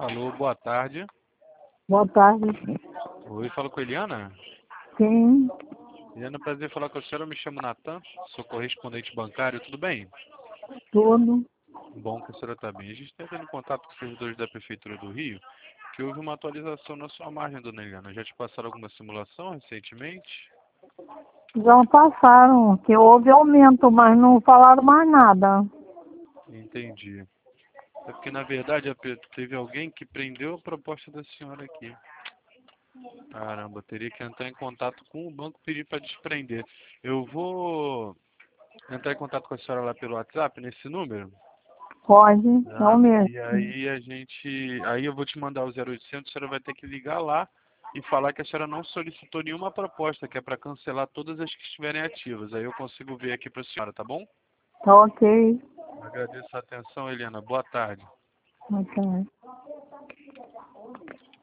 Alô, boa tarde. Boa tarde. Oi, falo com a Eliana. Sim, Eliana, prazer em falar com a senhora. Eu me chamo Natan, sou correspondente bancário, tudo bem? tudo. Bom que a senhora está bem. A gente está tendo contato com os servidores da Prefeitura do Rio, que houve uma atualização na sua margem, dona Eliana. Já te passaram alguma simulação recentemente? Já passaram, que houve aumento, mas não falaram mais nada. Entendi. É porque, na verdade, teve alguém que prendeu a proposta da senhora aqui. Caramba, teria que entrar em contato com o banco e pedir para desprender. Eu vou entrar em contato com a senhora lá pelo WhatsApp, nesse número. Pode, não Tá? mesmo. E aí aí eu vou te mandar o 0800, a senhora vai ter que ligar lá e falar que a senhora não solicitou nenhuma proposta, que é para cancelar todas as que estiverem ativas. Aí eu consigo ver aqui para a senhora, tá bom? Tá ok. Agradeço a atenção, Helena. Boa tarde. Ok.